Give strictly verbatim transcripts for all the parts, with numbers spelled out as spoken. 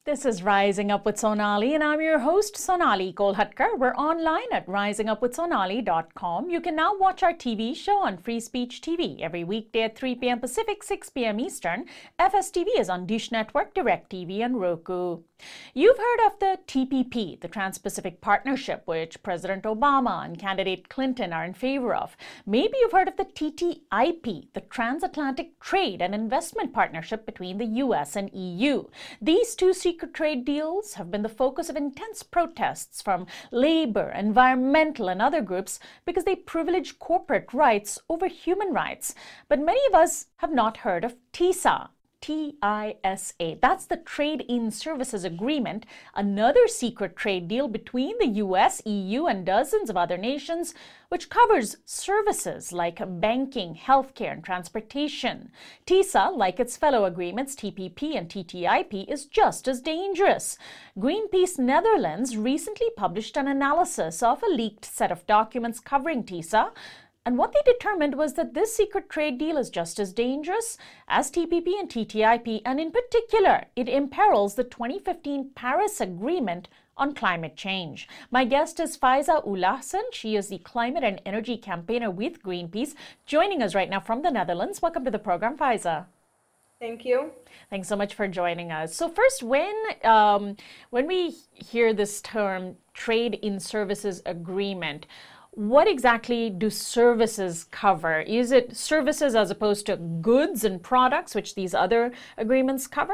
This is Rising Up with Sonali, and I'm your host, Sonali Kolhatkar. We're online at rising up with sonali dot com. You can now watch our T V show on Free Speech T V every weekday at three p.m. Pacific, six p.m. Eastern. F S T V is on Dish Network, DirecTV, and Roku. You've heard of the T P P, the Trans-Pacific Partnership, which President Obama and candidate Clinton are in favor of. Maybe you've heard of the T T I P, the Transatlantic Trade and Investment Partnership between the U S and E U. These two secret trade deals have been the focus of intense protests from labor, environmental, and other groups because they privilege corporate rights over human rights. But many of us have not heard of TISA. T I S A. That's the Trade in Services Agreement, another secret trade deal between the U S, E U, and dozens of other nations, which covers services like banking, healthcare, and transportation. TISA, like its fellow agreements T P P and T T I P, is just as dangerous. Greenpeace Netherlands recently published an analysis of a leaked set of documents covering TISA. And what they determined was that this secret trade deal is just as dangerous as T P P and T T I P, and in particular, it imperils the twenty fifteen Paris Agreement on climate change. My guest is Faiza Oulassen. She is the climate and energy campaigner with Greenpeace, joining us right now from the Netherlands. Welcome to the program, Faiza. Thank you. Thanks so much for joining us. So first, when um, when we hear this term Trade in Services Agreement, what exactly do services cover? Is it services as opposed to goods and products, which these other agreements cover?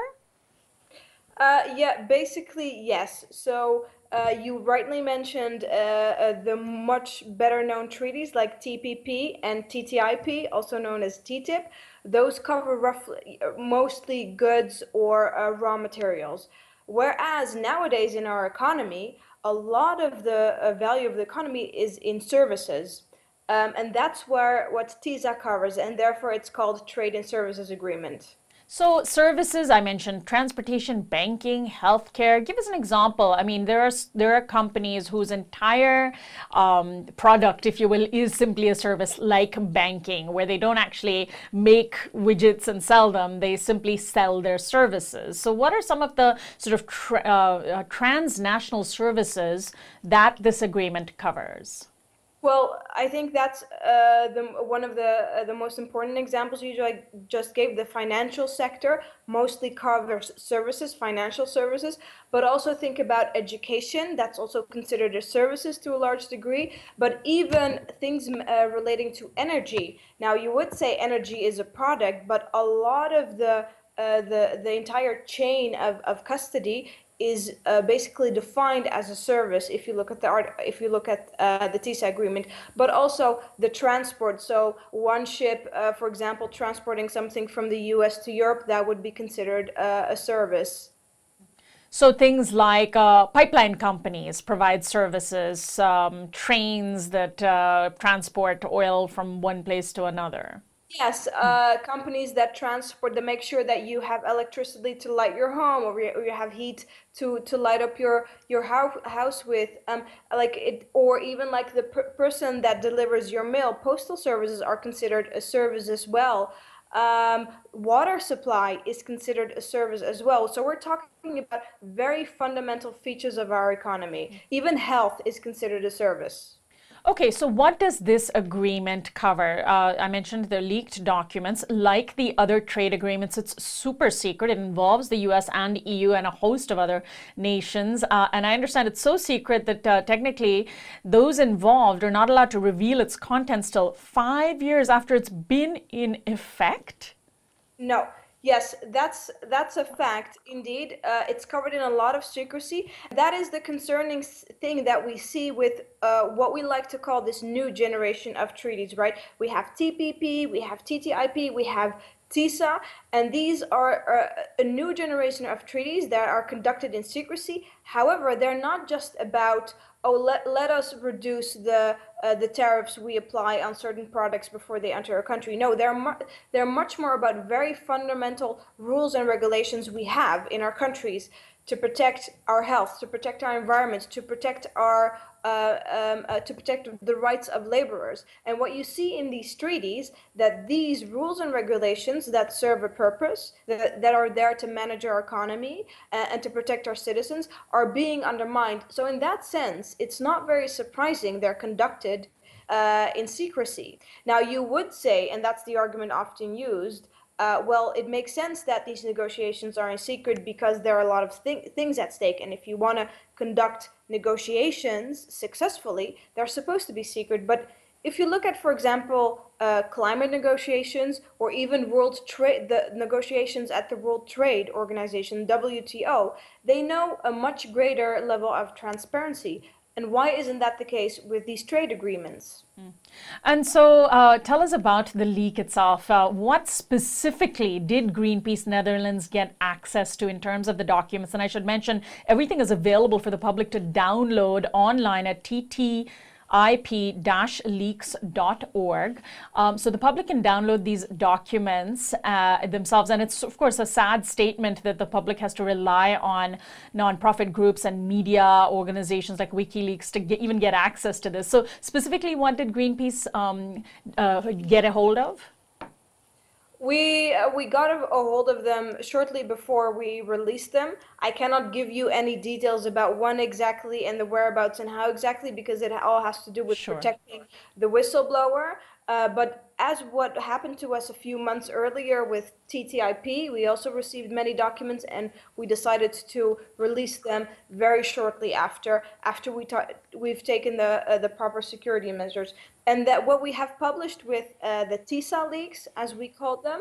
Uh, yeah, basically, yes. So uh, you rightly mentioned uh, uh, the much better known treaties like T P P and T T I P, also known as T T I P. Those cover roughly mostly goods or uh, raw materials. Whereas nowadays in our economy, a lot of the uh, value of the economy is in services. Um, and that's where what TISA covers, and therefore it's called Trade in Services Agreement. So services, I mentioned transportation, banking, healthcare. Give us an example. I mean, there are there are companies whose entire um, product, if you will, is simply a service like banking, where they don't actually make widgets and sell them. They simply sell their services. So what are some of the sort of tra- uh, transnational services that this agreement covers? Well, I think that's uh, the, one of the uh, the most important examples you just gave. The financial sector mostly covers services, financial services, but also think about education. That's also considered as services to a large degree, but even things uh, relating to energy. Now, you would say energy is a product, but a lot of the uh, the, the entire chain of, of custody is uh, basically defined as a service if you look at the art, if you look at uh, the TISA agreement, but also the transport. So one ship, uh, for example, transporting something from the U S to Europe, that would be considered uh, a service. So things like uh, pipeline companies provide services, um, trains that uh, transport oil from one place to another. Yes, uh, companies that transport, that make sure that you have electricity to light your home, or you, or you have heat to, to light up your your house house with, um, like it, or even like the per person that delivers your mail. Postal services are considered a service as well. Um, water supply is considered a service as well. So we're talking about very fundamental features of our economy. Even health is considered a service. Okay, so what does this agreement cover? Uh, I mentioned the leaked documents. Like the other trade agreements, it's super secret. It involves the U S and E U and a host of other nations. Uh, and I understand it's so secret that uh, technically those involved are not allowed to reveal its contents till five years after it's been in effect? No. Yes, that's that's a fact. Indeed, uh, it's covered in a lot of secrecy. That is the concerning thing that we see with uh, what we like to call this new generation of treaties, right? We have T P P, we have T T I P, we have TISA, and these are uh, a new generation of treaties that are conducted in secrecy. However, they're not just about, oh, let, let us reduce the uh, the tariffs we apply on certain products before they enter our country. No, they're, mu- they're much more about very fundamental rules and regulations we have in our countries. to protect our health, to protect our environment, to protect our uh, um, uh, to protect the rights of laborers. And what you see in these treaties, that these rules and regulations that serve a purpose, that, that are there to manage our economy uh, and to protect our citizens, are being undermined. So in that sense, it's not very surprising they're conducted uh, in secrecy. Now, you would say, and that's the argument often used, Uh, well, it makes sense that these negotiations are in secret because there are a lot of th- things at stake. And if you want to conduct negotiations successfully, they're supposed to be secret. But if you look at, for example, uh, climate negotiations or even world trade, the negotiations at the World Trade Organization, W T O, they know a much greater level of transparency. And why isn't that the case with these trade agreements? Mm. And so uh, tell us about the leak itself. Uh, what specifically did Greenpeace Netherlands get access to in terms of the documents? And I should mention, everything is available for the public to download online at T T I P dash leaks dot org. Um, so the public can download these documents uh, themselves. And it's, of course, a sad statement that the public has to rely on nonprofit groups and media organizations like WikiLeaks to get, even get access to this. So specifically, what did Greenpeace um, uh, get a hold of? We uh, we got a, a hold of them shortly before we released them. I cannot give you any details about when exactly and the whereabouts and how exactly, because it all has to do with Sure. protecting the whistleblower. Uh, but as what happened to us a few months earlier with T T I P, we also received many documents, and we decided to release them very shortly after after we ta- we've taken the uh, the proper security measures. And that what we have published with uh, the TISA leaks, as we called them,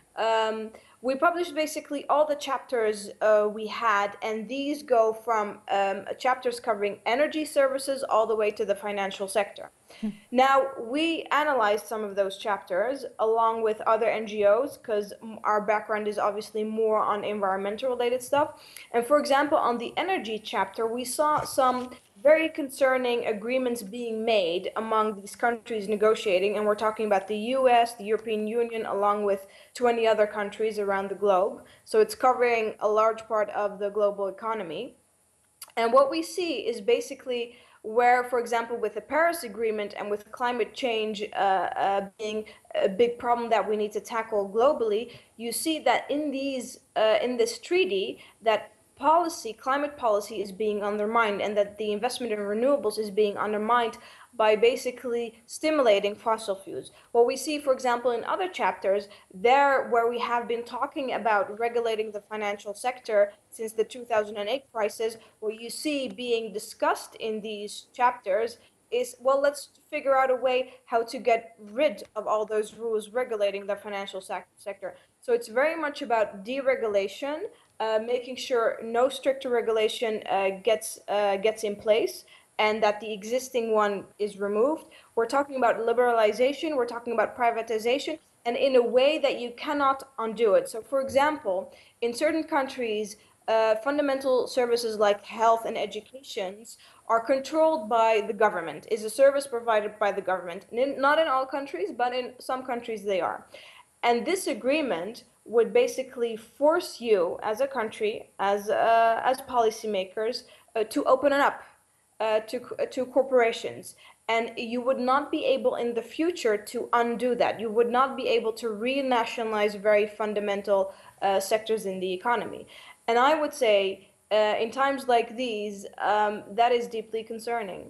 um, we published basically all the chapters uh, we had, and these go from um, chapters covering energy services all the way to the financial sector. Now, we analyzed some of those chapters along with other N G Os because our background is obviously more on environmental related stuff. And for example, on the energy chapter, we saw some very concerning agreements being made among these countries negotiating, and we're talking about the U S, the European Union, along with twenty other countries around the globe. So it's covering a large part of the global economy. And what we see is basically where, for example, with the Paris Agreement and with climate change uh, uh, being a big problem that we need to tackle globally, you see that in these uh, in this treaty that policy, climate policy is being undermined, and that the investment in renewables is being undermined by basically stimulating fossil fuels. What we see, for example, in other chapters, there where we have been talking about regulating the financial sector since the two thousand eight crisis, what you see being discussed in these chapters is, well, let's figure out a way how to get rid of all those rules regulating the financial sector. So it's very much about deregulation, uh, making sure no stricter regulation uh, gets uh, gets in place, and that the existing one is removed. We're talking about liberalization, we're talking about privatization, and in a way that you cannot undo it. So for example, in certain countries, uh, fundamental services like health and education are controlled by the government, is a service provided by the government. In, not in all countries, but in some countries they are. And this agreement would basically force you as a country, as, uh, as policymakers, uh, to open it up Uh, to, to corporations, and you would not be able in the future to undo that. You would not be able to renationalize very fundamental uh, sectors in the economy. And I would say uh, in times like these, um, that is deeply concerning.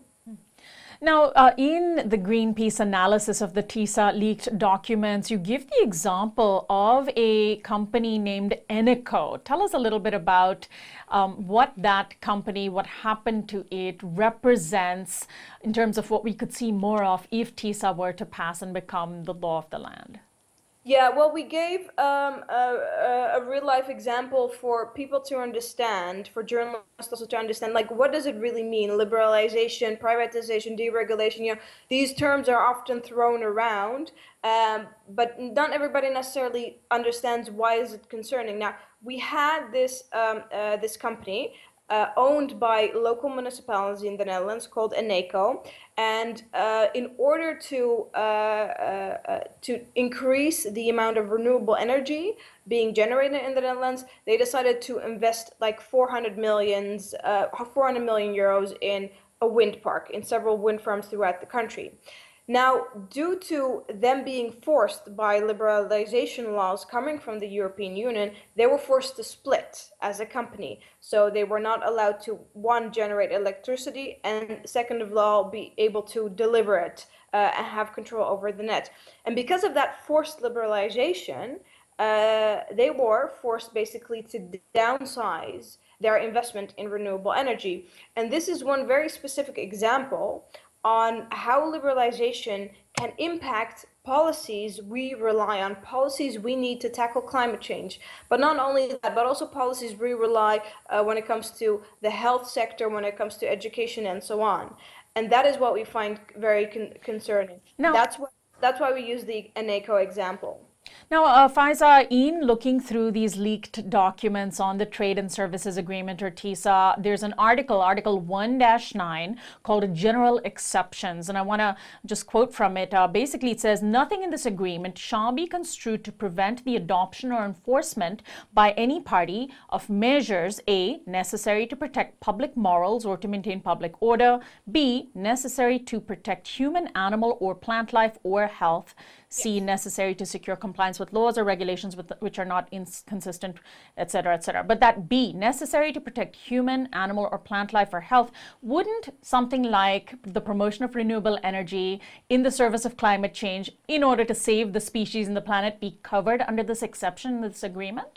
Now, uh, in the Greenpeace analysis of the TISA leaked documents, you give the example of a company named Eneco. Tell us a little bit about um, what that company, what happened to it, represents in terms of what we could see more of if TISA were to pass and become the law of the land. Yeah, well, we gave um, a, a real-life example for people to understand, for journalists also to understand, like, what does it really mean? Liberalization, privatization, deregulation, you know, these terms are often thrown around, um, but not everybody necessarily understands why is it concerning. Now, we had this, um, uh, this company uh, owned by local municipalities in the Netherlands called Eneco. And uh, in order to uh, uh, uh, to increase the amount of renewable energy being generated in the Netherlands, they decided to invest like four hundred millions, uh, four hundred million euros in a wind park, in several wind farms throughout the country. Now, due to them being forced by liberalization laws coming from the European Union, they were forced to split as a company. So they were not allowed to, one, generate electricity, and second of all, be able to deliver it uh, and have control over the net. And because of that forced liberalization, uh, they were forced basically to downsize their investment in renewable energy. And this is one very specific example on how liberalization can impact policies we rely on, policies we need to tackle climate change. But not only that, but also policies we rely uh, when it comes to the health sector, when it comes to education, and so on. And that is what we find very con concerning. Now, that's what that's why we use the Eneco example. Now, uh, Faiza, in looking through these leaked documents on the Trade and Services Agreement, or TISA, there's an article, Article one dash nine, called General Exceptions. And I want to just quote from it. Uh, basically, it says, nothing in this agreement shall be construed to prevent the adoption or enforcement by any party of measures, A, necessary to protect public morals or to maintain public order, B, necessary to protect human, animal, or plant life or health, C, necessary to secure compliance with laws or regulations with, which are not inconsistent, et cetera, et cetera. But that B, necessary to protect human, animal, or plant life or health, wouldn't something like the promotion of renewable energy in the service of climate change in order to save the species and the planet be covered under this exception in this agreement?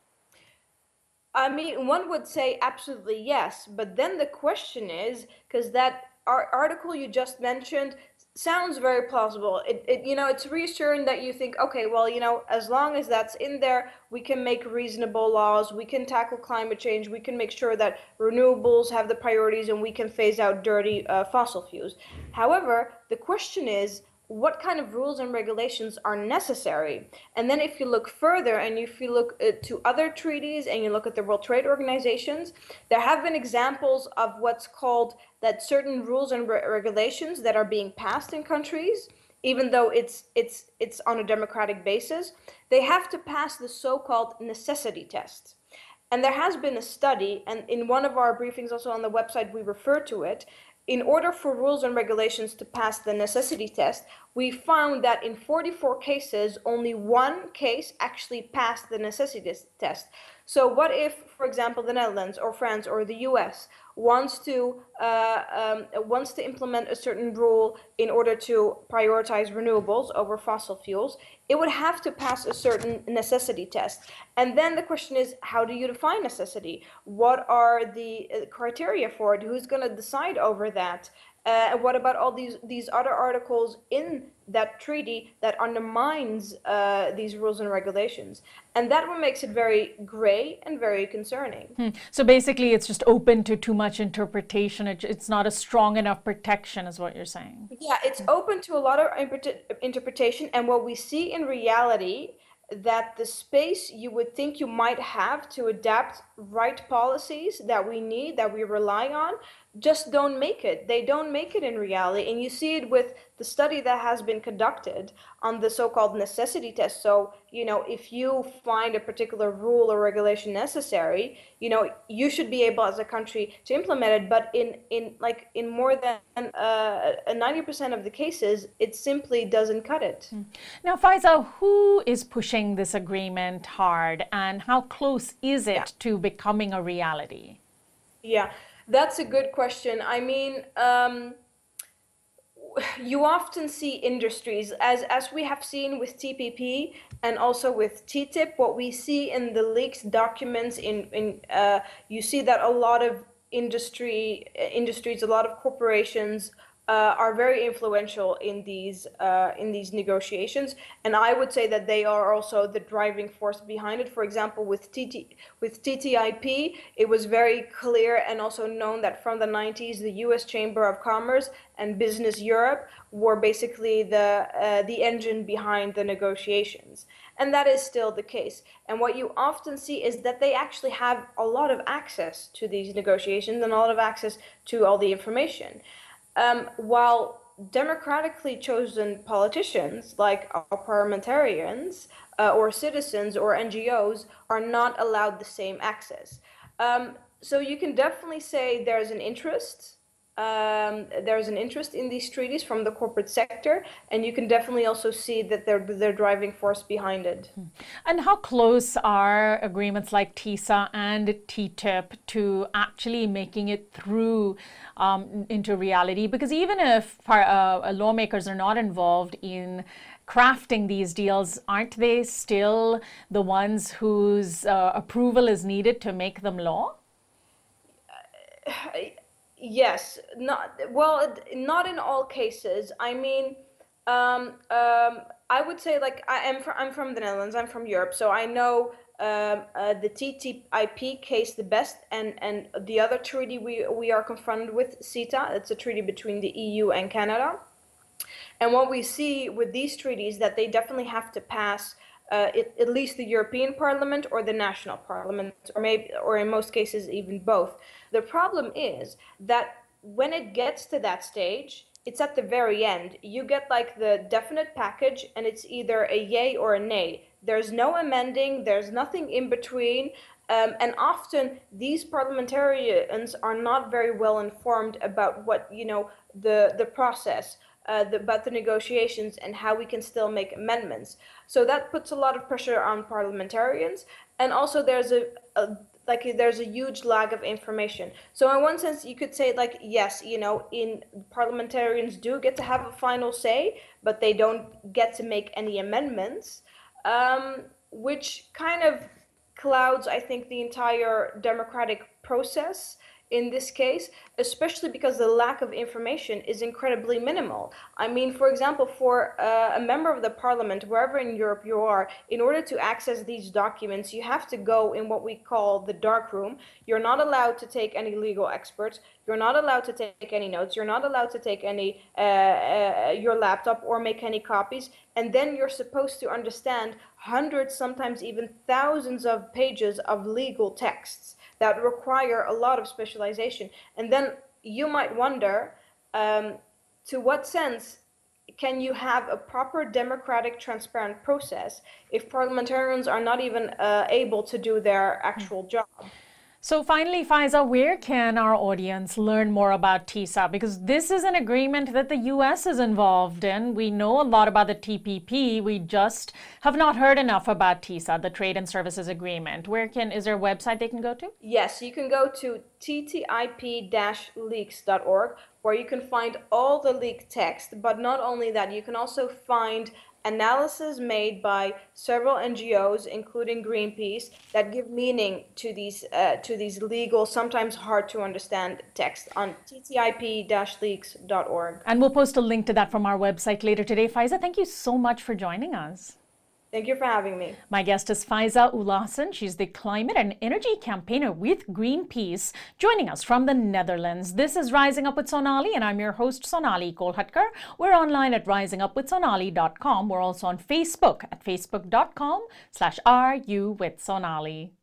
I mean, one would say absolutely yes, but then the question is, because that article you just mentioned sounds very plausible. It, it, you know, it's reassuring that you think, okay, well, you know, as long as that's in there, we can make reasonable laws, we can tackle climate change, we can make sure that renewables have the priorities, and we can phase out dirty uh, fossil fuels. However, the question is, what kind of rules and regulations are necessary? And then if you look further and if you look uh, to other treaties and you look at the World Trade Organizations, there have been examples of what's called that certain rules and re regulations that are being passed in countries, even though it's it's it's on a democratic basis, they have to pass the so-called necessity test. And there has been a study, and in one of our briefings also on the website we refer to it. In order for rules and regulations to pass the necessity test, we found that in forty-four cases, only one case actually passed the necessity test. So what if, for example, the Netherlands or France or the U S wants to uh, um, wants to implement a certain rule in order to prioritize renewables over fossil fuels? It would have to pass a certain necessity test. And then the question is, how do you define necessity? What are the criteria for it? Who's going to decide over that? Uh, and what about all these these other articles in that treaty that undermines uh, these rules and regulations? And that what makes it very gray and very concerning. Hmm. So basically, it's just open to too much interpretation. It, it's not a strong enough protection, is what you're saying. Yeah, it's open to a lot of interpretation. And what we see in reality, that the space you would think you might have to adapt right policies that we need, that we rely on, just don't make it. They don't make it in reality. And you see it with the study that has been conducted on the so-called necessity test. So, you know, if you find a particular rule or regulation necessary, you know, you should be able as a country to implement it. But in, in like in more than uh, ninety percent of the cases, it simply doesn't cut it. Now, Faiza, who is pushing this agreement hard, and how close is it yeah. to becoming a reality? Yeah. That's a good question. I mean, um, you often see industries, as, as we have seen with T P P and also with T T I P, what we see in the leaked documents, in, in uh, you see that a lot of industry, industries, a lot of corporations uh, are very influential in these uh, in these negotiations, and I would say that they are also the driving force behind it. For example, with T T with T T I P, it was very clear and also known that from the nineties, the U S Chamber of Commerce and Business Europe were basically the uh, the engine behind the negotiations, and that is still the case. And what you often see is that they actually have a lot of access to these negotiations and a lot of access to all the information. Um, while democratically chosen politicians, like our parliamentarians uh, or citizens or N G Os, are not allowed the same access. Um, so you can definitely say there's an interest. Um, there's an interest in these treaties from the corporate sector, and you can definitely also see that they're the driving force behind it. And how close are agreements like TISA and T T I P to actually making it through um, into reality? Because even if uh, lawmakers are not involved in crafting these deals, aren't they still the ones whose uh, approval is needed to make them law? Uh, Yes, not well, not in all cases. I mean, um, um, I would say like I am from I'm from the Netherlands. I'm from Europe, so I know um, uh, the T T I P case the best, and and the other treaty we we are confronted with, CETA. It's a treaty between the E U and Canada. And what we see with these treaties that they definitely have to pass uh, it, at least the European Parliament or the national parliament, or maybe, or in most cases, even both. The problem is that when it gets to that stage, it's at the very end. You get like the definite package, and it's either a yay or a nay. There's no amending, there's nothing in between. Um, and often these parliamentarians are not very well informed about what, you know, the, the process. Uh, the, about the negotiations and how we can still make amendments. So that puts a lot of pressure on parliamentarians, and also there's a, a like there's a huge lag of information. So in one sense, you could say like yes, you know, in parliamentarians do get to have a final say, but they don't get to make any amendments, um, which kind of clouds, I think, the entire democratic process. In this case, especially because the lack of information is incredibly minimal. I mean, for example, for uh, a member of the parliament, wherever in Europe you are, in order to access these documents, you have to go in what we call the dark room. You're not allowed to take any legal experts. You're not allowed to take any notes. You're not allowed to take any uh, uh, your laptop or make any copies. And then you're supposed to understand hundreds, sometimes even thousands of pages of legal texts that require a lot of specialization. And then you might wonder, um, to what sense can you have a proper democratic, transparent process if parliamentarians are not even uh, able to do their actual job? So finally, Faiza, where can our audience learn more about TISA? Because this is an agreement that the U S is involved in. We know a lot about the T P P. We just have not heard enough about TISA, the Trade and Services Agreement. Where can, is there a website they can go to? Yes, you can go to T T I P dash leaks dot org, where you can find all the leaked text. But not only that, you can also find analysis made by several N G Os, including Greenpeace, that give meaning to these uh, to these legal, sometimes hard to understand texts on T T I P dash leaks dot org. And we'll post a link to that from our website later today. Faiza, thank you so much for joining us. Thank you for having me. My guest is Faiza Oulassen. She's the climate and energy campaigner with Greenpeace, joining us from the Netherlands. This is Rising Up with Sonali, and I'm your host, Sonali Kolhatkar. We're online at rising up with sonali dot com. We're also on Facebook at facebook dot com slash are you with Sonali.